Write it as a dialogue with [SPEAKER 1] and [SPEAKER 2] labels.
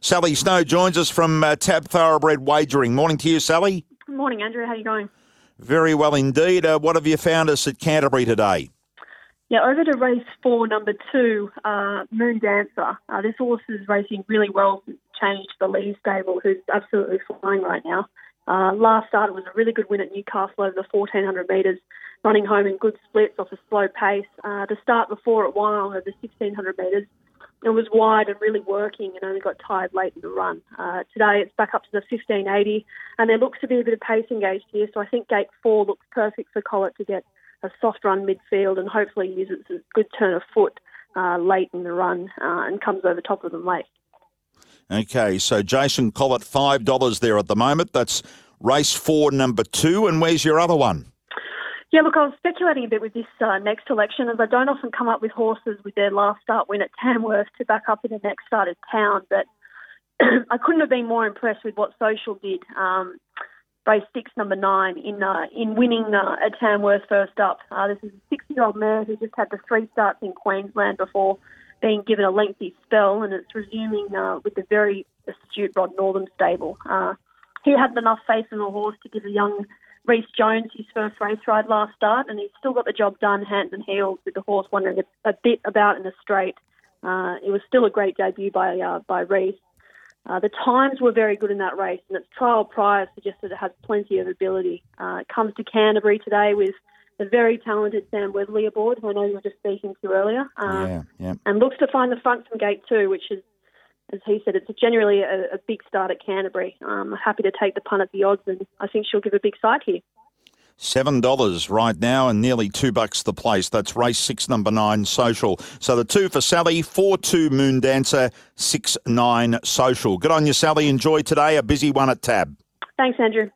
[SPEAKER 1] Sally Snow joins us from Tab Thoroughbred Wagering. Morning to you, Sally.
[SPEAKER 2] Good morning, Andrew. How are you going?
[SPEAKER 1] Very well indeed. What have you found us at Canterbury today?
[SPEAKER 2] Yeah, over to race 4, number 2, Moon Dancer. This horse is racing really well, changed to the Lee stable, who's absolutely flying right now. Last start, it was a really good win at Newcastle over the 1,400 metres, running home in good splits off a slow pace. The start before at Wyong over the 1,600 metres, it was wide and really working and only got tired late in the run. Today it's back up to the 1,580 and there looks to be a bit of pace engaged here, so I think gate 4 looks perfect for Collett to get a soft run midfield and hopefully uses a good turn of foot late in the run and comes over top of them late.
[SPEAKER 1] Okay, so Jason Collett, $5 there at the moment. That's race 4, number 2. And where's your other one?
[SPEAKER 2] Yeah, look, I was speculating a bit with this next election, as I don't often come up with horses with their last start win at Tamworth to back up in the next start at Town, but I couldn't have been more impressed with what Social did. Race 6, number 9, in winning at Tamworth first up. This is a 60-year-old mare who just had the 3 starts in Queensland before being given a lengthy spell, and it's resuming with the very astute Rod Northam stable. He had enough faith in the horse to give a young Reece Jones his first race ride last start, and he's still got the job done hands and heels with the horse wandering a bit about in the straight. It was still a great debut by Reece. The times were very good in that race, and its trial prior suggested it has plenty of ability. It comes to Canterbury today with the very talented Sam Weatherly aboard, who I know you were just speaking to earlier, and looks to find the front from gate 2, which is, as he said, it's generally a big start at Canterbury. I'm happy to take the punt at the odds, and I think she'll give a big sight here.
[SPEAKER 1] $7 right now and nearly $2 the place. That's race 6, number 9, Social. So the 2 for Sally, 4-2 Moon Dancer, 6-9 Social. Good on you, Sally. Enjoy today. A busy one at Tab.
[SPEAKER 2] Thanks, Andrew.